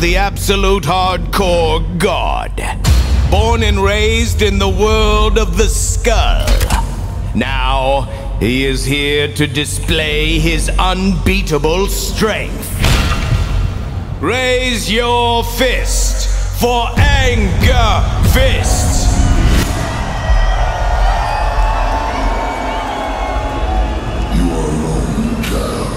the absolute hardcore god. Born and raised in the world of the skull. Now, he is here to display his unbeatable strength. Raise your fist for Anger Fist! You are alone, child.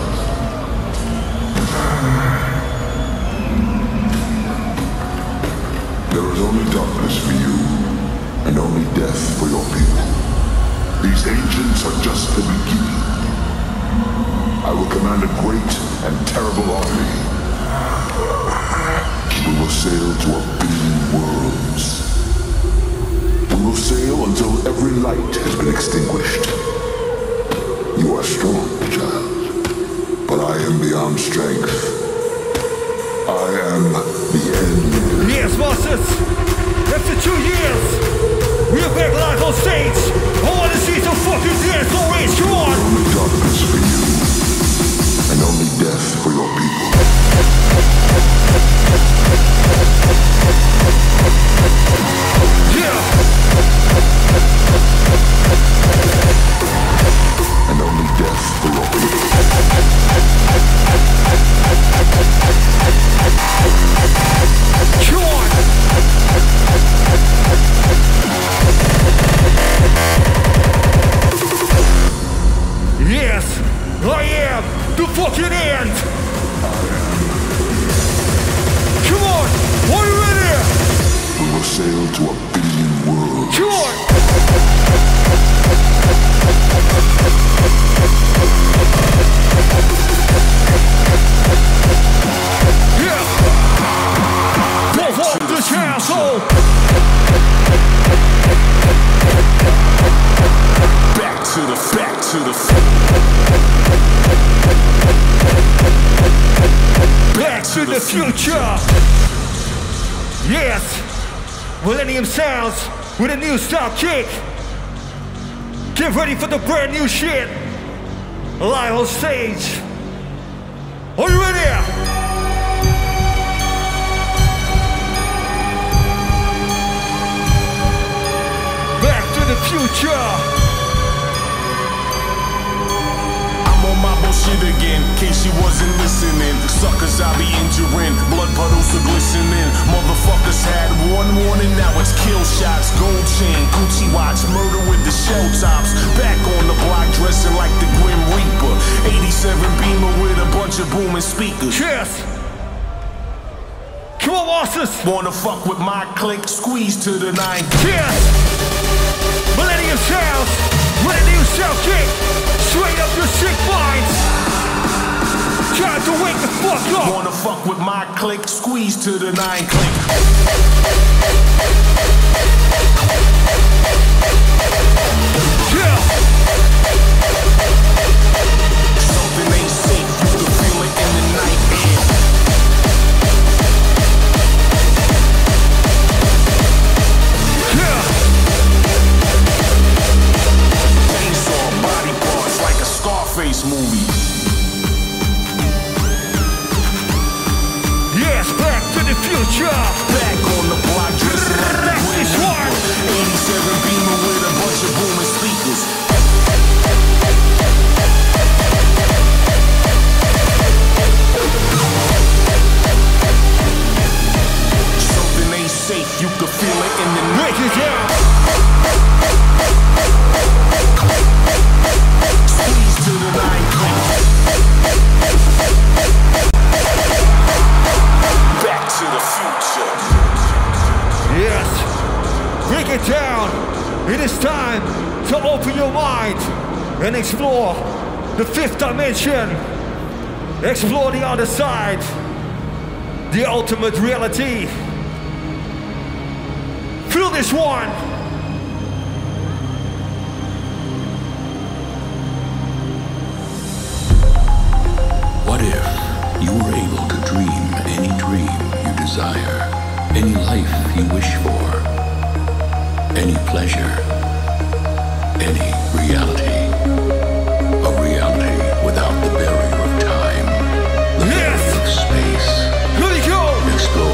There is only darkness for you, and only death for your people. These ancients are just the beginning. I will command a great and terrible army. We will sail to a billion worlds. We will sail until every light has been extinguished. You are strong, child, but I am beyond strength. I am the end. Yes, Masters! After 2 years, we are back live on stage! I wanna see some fucking dance on rage, come on! Only darkness for you, and only death for your people. Yeah! And only death for your people. Come on! Yes, I am the fucking end! Come on, are you ready? We will sail to a billion worlds. Come on! Yeah! Perform this asshole! Back to the Back to the future! Yes! Millennium Sounds with a new style kick! Get ready for the brand new shit! Live on stage! Are you ready? Back to the future! On my bullshit again, case you wasn't listening. Suckers I be injuring, blood puddles are glistening. Motherfuckers had one warning, now it's kill shots. Gold chain, Gucci watch, murder with the shell tops. Back on the block dressing like the Grim Reaper. 87 Beamer with a bunch of booming speakers. Yes! Come on, bosses! Wanna fuck with my clique, squeeze to the 9. Yes! Millennium Sounds with a new sound kick! Straight up your sick minds! Time to wake the fuck up! Wanna fuck with my clique, squeeze to the 9 click. Yeah! Something ain't safe, you can feel it in the night air. Yeah! Chainsaw body parts like a Scarface movie. Yes, back to the future! Back on the block, dressing like the That's Grim this Reaper. one! 87 Beamer with a bunch of booming speakers. Something ain't safe, you can feel it in the night. Break it down! Squeeze to the 9 click. Back to the future. Yes! Break it down! It is time to open your mind and explore the 5th dimension. Explore the other side. The ultimate reality. Feel this one! What if you were able to dream any dream you desire, any life you wish for, any pleasure, any reality, a reality without the barrier of time, the barrier of space, Here we go! explore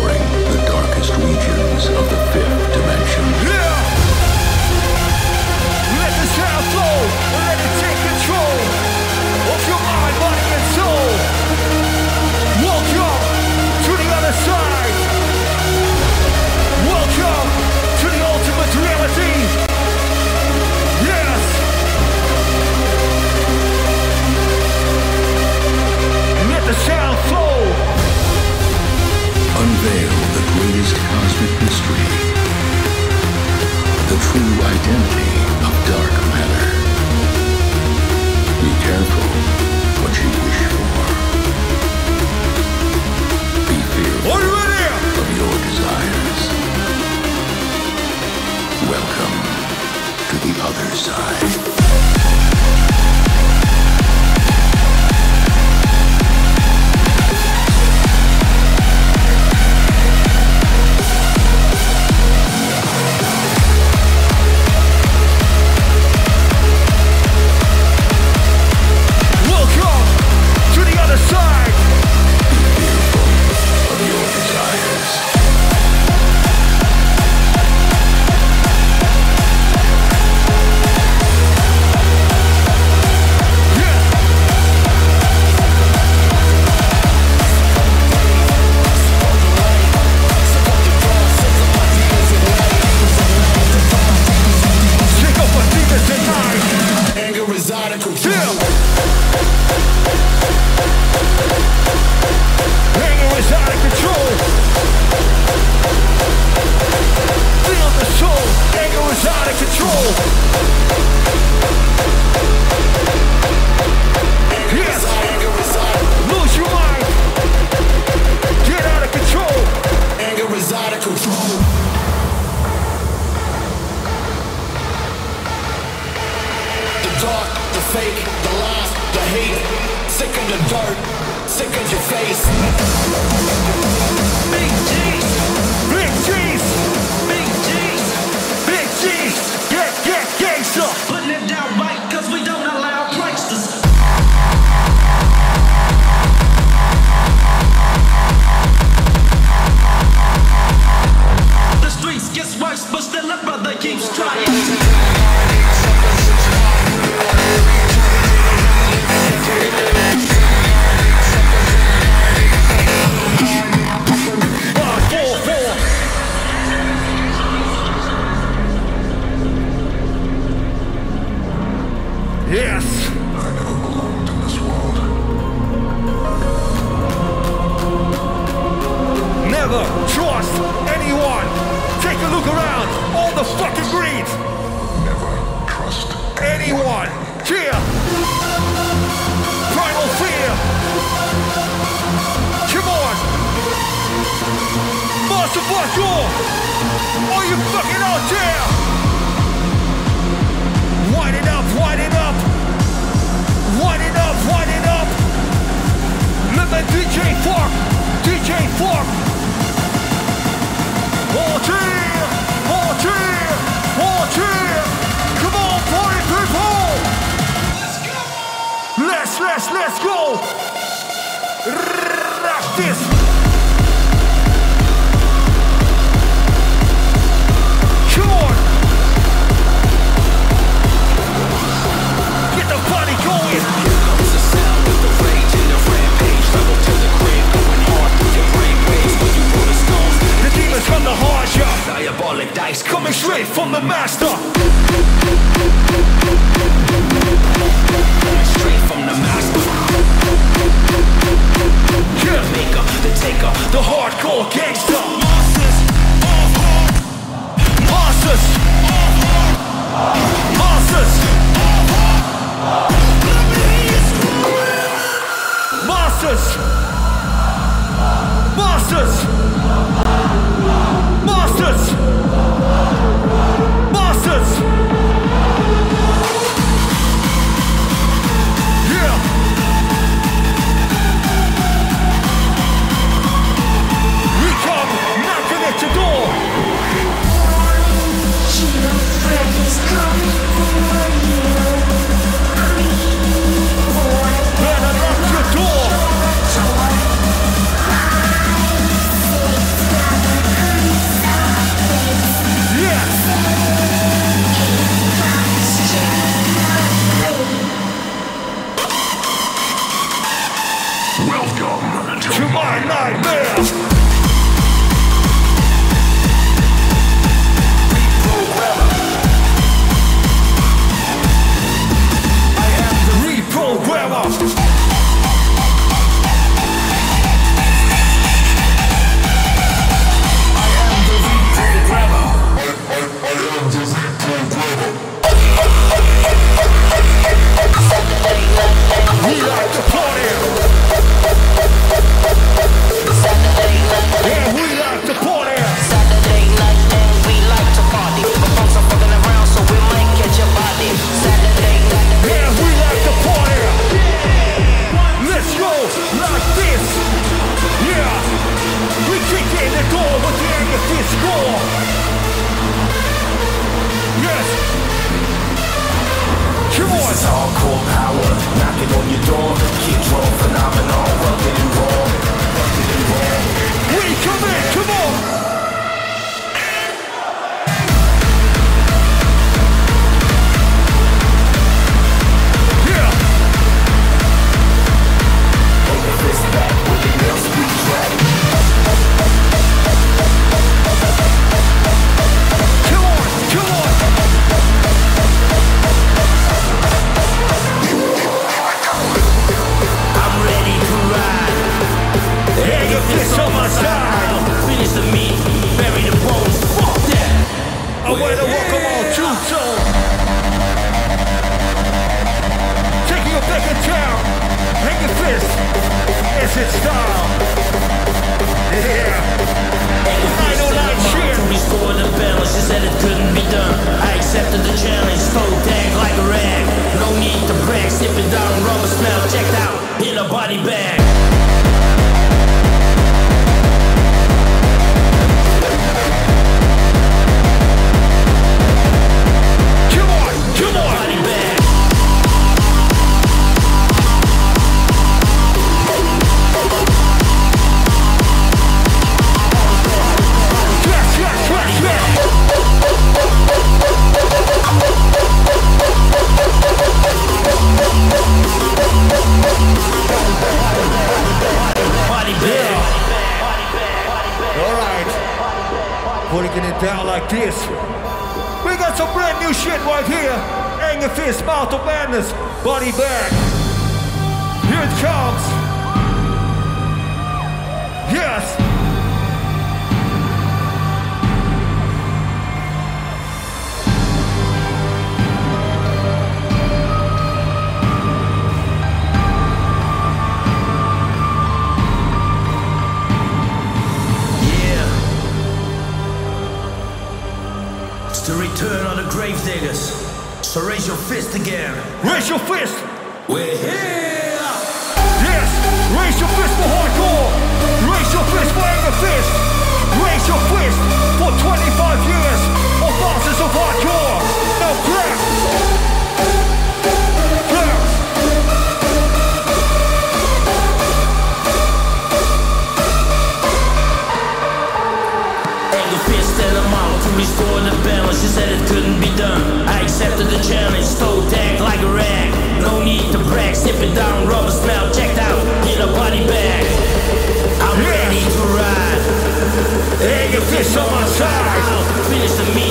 true identity of dark matter. Be careful what you wish for. Be fearful of your desires. Welcome to the other side. Let's go! Rock this! Come on! Get the party going! Here comes the sound with the rage and the rampage. Travel to the crib, going hard through your brain waves. When you pull the stones, the demons from the heart, yeah. Diabolic dice coming straight from the master. Straight from the master. Yeah. The maker, the taker, the hardcore gangster. Monsters, monsters, monsters, monsters, monsters, monsters, monsters. Knocking at your door. knocking on your door. Kick drum phenomenon, rugged and raw. We come in, come on! Finish the meat, bury the bones, fuck that. I wanna welcome all true soul. Taking you back in town, hang your fist, it's its style. Yeah. 909 shit. To restore the balance, she said it couldn't be done. I accepted the challenge, toe tag like a rag. No need to brag, sip it down, rubber smell, checked out, in a body bag. Putting it down like this. We got some brand new shit right here. Anger Fist, Mouth of Madness, Body Bag. Here it comes. Yes. The return of the grave diggers. So raise your fist again. Raise your fist. We're here. Yes. Raise your fist for hardcore. Raise your fist for Anger Fist. Raise your fist for 25 years of bosses of hardcore. Now clap. Clap. Anger Fist and I'm out to restore the balance. She said it couldn't be done. I accepted the challenge, toe tag like a rag. No need to brag, sip it down, rubber smell, checked out, in a body bag. I'm ready to ride. Anger Fist on my side. Finish the meat.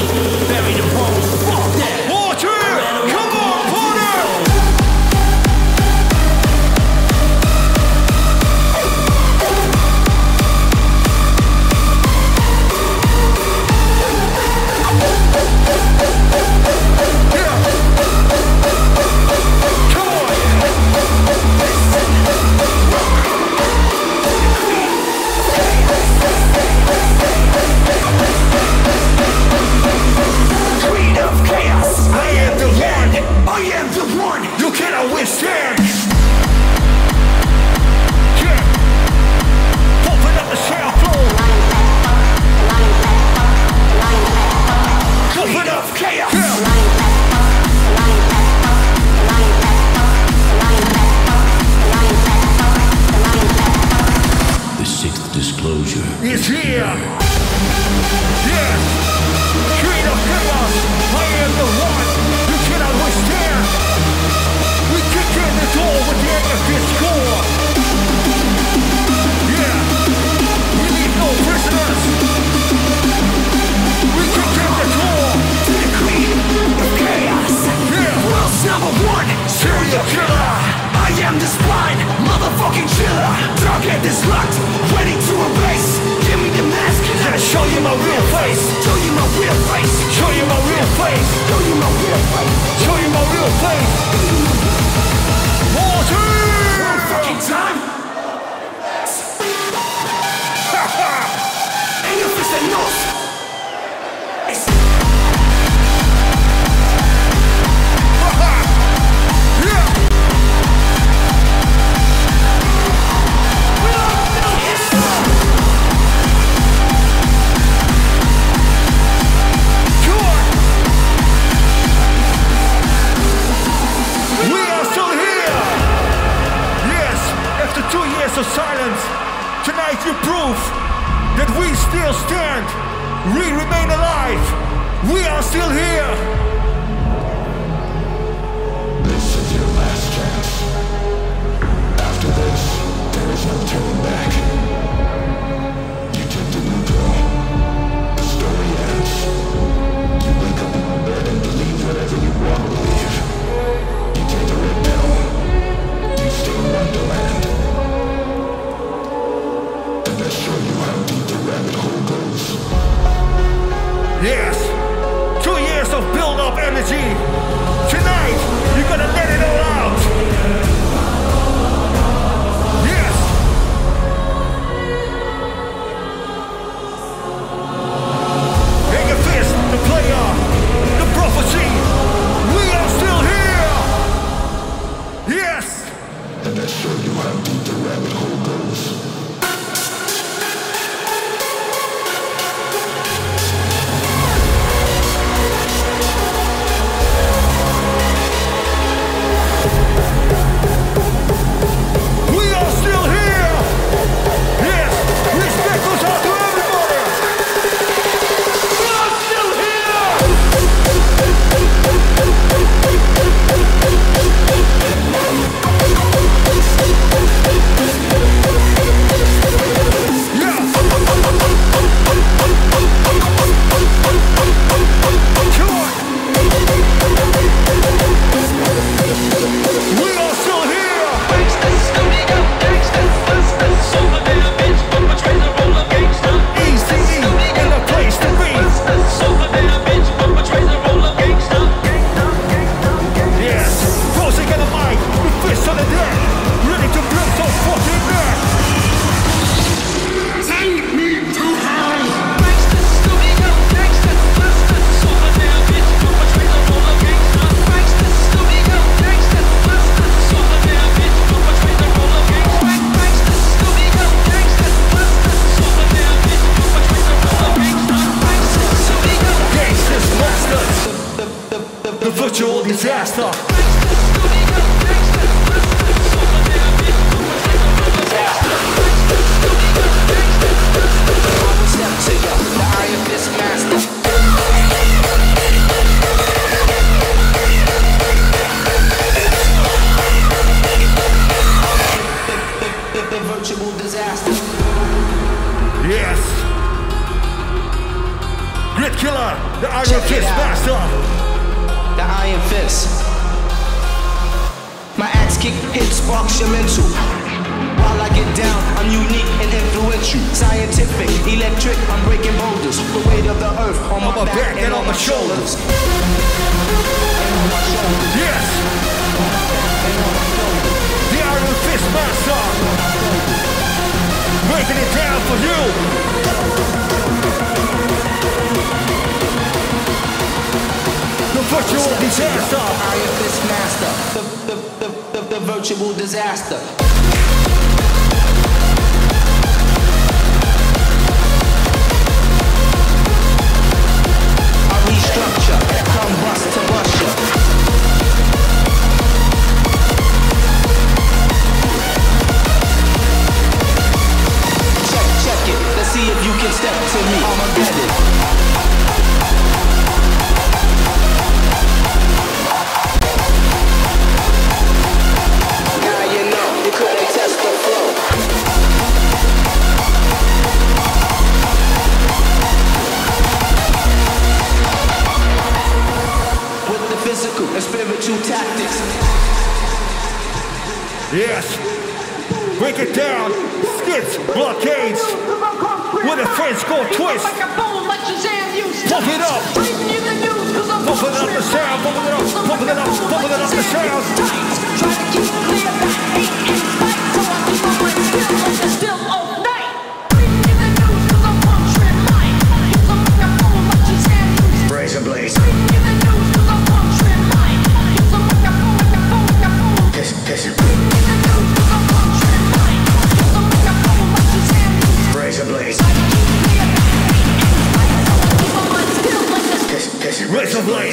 We remain alive. We are still here. This is your last chance. After this, there is no turning back. You took the blue pill. The story ends. You wake up in your bed and believe whatever you want to believe. You take the red pill. You stay in Wonderland. And I show you how deep the rabbit hole goes. Yes. 2 years of build-up energy. Tonight, you're gonna let it all out. Yes. Hang your fist, the player, the prophecy. We are still here. Yes. And I show you how deep the rabbit hole goes. Razor blade.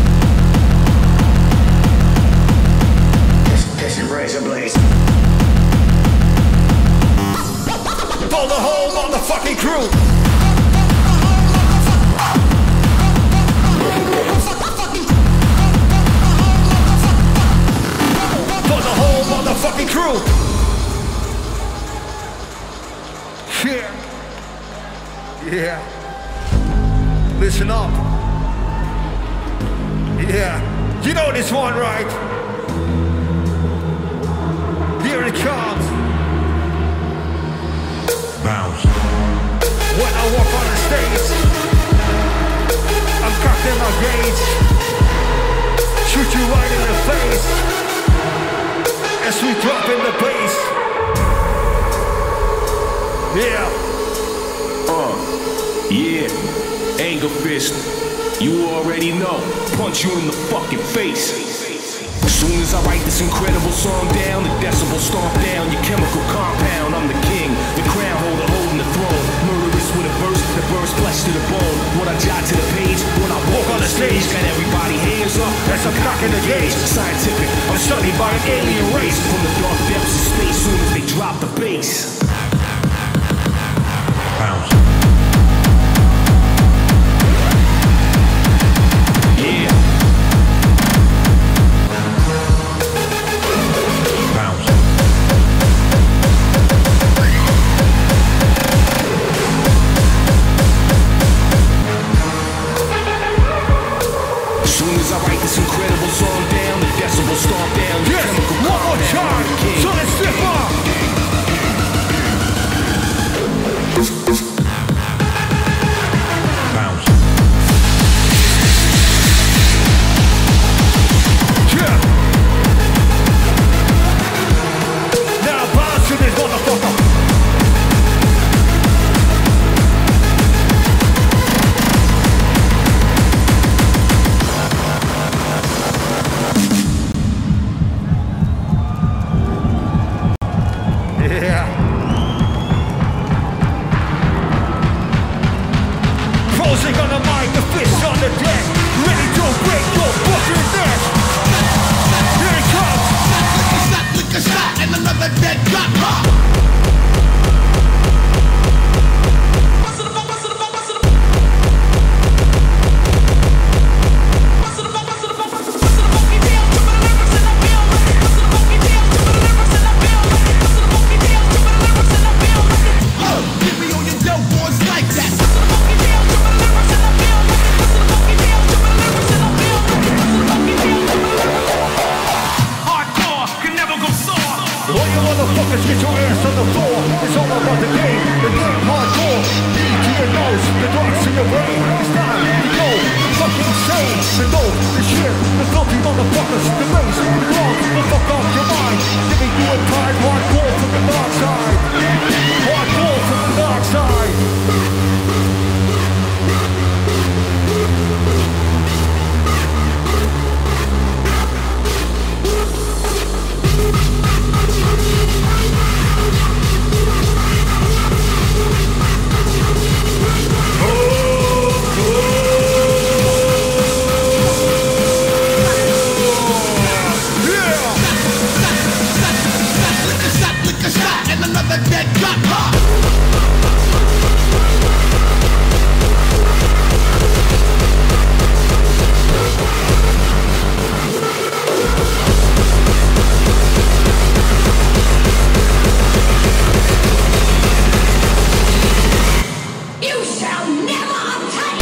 Razor blade. For the whole motherfucking crew. Yeah. Listen up. Yeah. You know this one, right? Here it comes. Bounce. When I walk on the stage, I'm cocking my gauge. Shoot you right in the face as we drop in the bass. Yeah. Yeah, anger fist, you already know, punch you in the fucking face. As soon as I write this incredible song down, the decibels stomp down your chemical compound. I'm the king, the crown holder holding the throne. Murderous with a verse that burns flesh to the bone. When I jot to the page, when I walk on the stage, got everybody hands up, that's a cock in the gauge. Scientific, I'm studied by an alien race. From the dark depths of space, soon as they drop the bass. Bounce. Yeah. Bounce. As soon as I write this incredible song down, the decibels stomp down. Yes, one more time, so let's step up. Bounce. Yeah. Now bounce to this motherfucker. Yeah. Closing on the mic, the fist on the deck, ready to break your fucking neck. Here it comes. Lick a shot, and another dead drop. Give me on your dope boys like that. Hardcore can never go sore. All you motherfuckers get your ass on the floor. It's all about the game hardcore. Deep to your nose, the darks in your brain. It's time to go fucking insane. The dope, the shit, the filthy motherfuckers, the bass, the drums, the fuck off your mind. Give me you a pride, hardcore from the dark side. Hardcore from the dark side. Lick a shot, and another dead drop. You shall never obtain.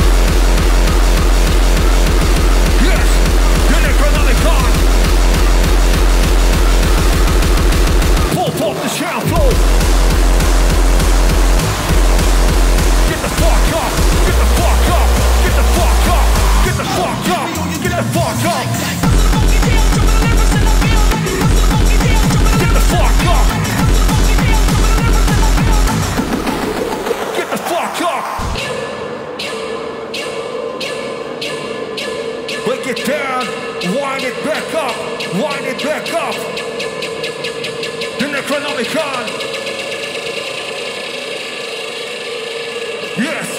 Yes, the Necronomicon. Pull off the sound flow. Get the fuck up. Get the fuck up. Get the fuck up. Get the fuck up. Get the fuck up. Get the fuck up. Get the fuck up. Break it down. Wind it back up. Wind it back up. The Necronomicon. Yes.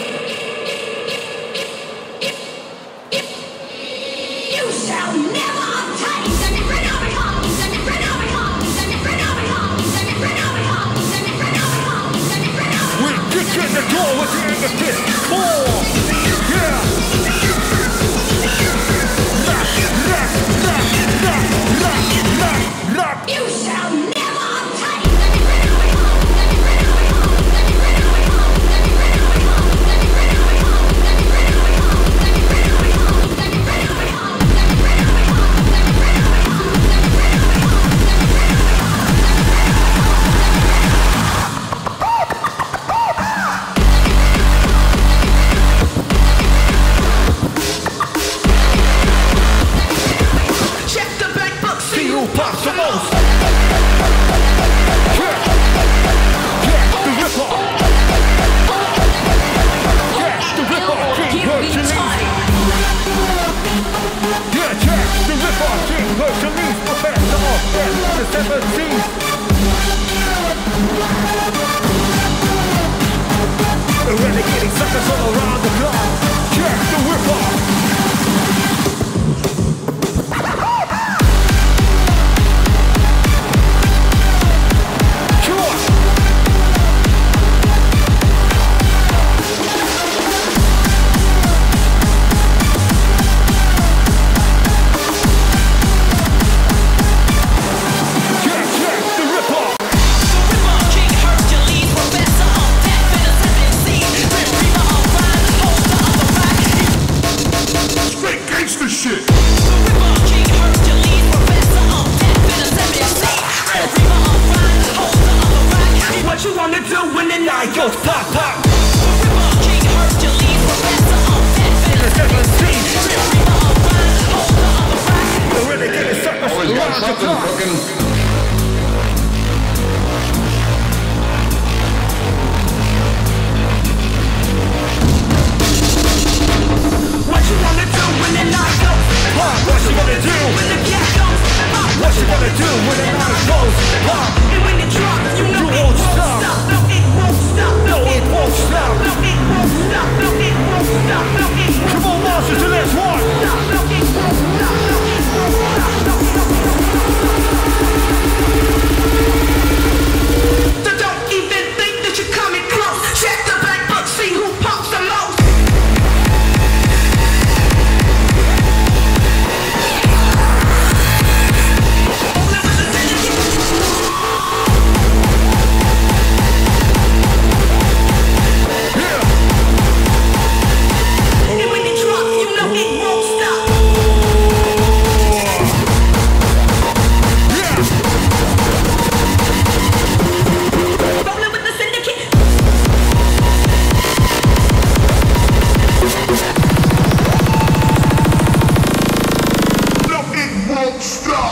You shall never obtain. The Necronomicon. The Necronomicon. The Necronomicon. The Necronomicon. The Necronomicon. The Necronomicon. We kick in the door with the anger fist. More. Yeah. Rock. You shall never obtain. The Necronomicon. The Necronomicon. The Necronomicon. The Necronomicon. The who pops the most. Yeah, the ripper. Yeah, the ripper, King Hercules. Yeah, the ripper, King Hercules, professor of death, the seven seas. The renegading suckers all around the clock. Check the ripper. What you wanna do when the night goes pop pop? King Hercules, professor of death, The seven seas. hold the other rack. The renegading suckers Always got around the something clock. cooking. What you wanna do when the night goes pop? What you gonna do? When the cat goes pop? What you gonna do when the night goes pop? And when it drops, you know You it won't won't stop. stop. No, it won't stop. No, it won't stop. No, it won't stop. No, it won't stop. No, it won't Come on, monsters, to this one. stop. No, it won't stop. No, it won't stop. No, it won't stop. So don't even think that you're coming close. Check the black book, see who pops the most. And when it drops, you know it won't stop. Rolling with the syndicate. No, it won't stop.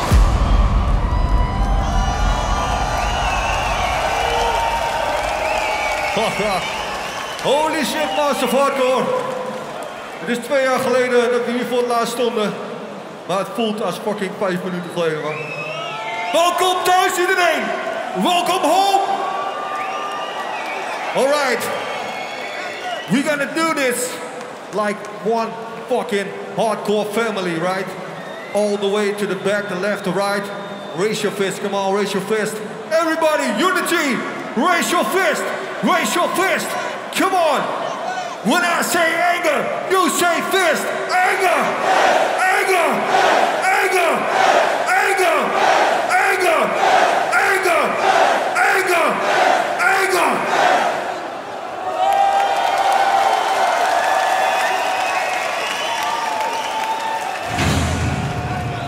Holy shit, Master Hardcore. Het is 2 jaar geleden dat we hier voor het laatst stonden. Maar het voelt als fucking 5 minuten geleden, man. Welkom thuis iedereen. Welkom home. Alright. We're gonna do this like one fucking hardcore family, right? All the way to the back, the left, the right. Raise your fist, come on, raise your fist. Everybody, unity, raise your fist, raise your fist. Come on. When I say anger, you say fist. Anger,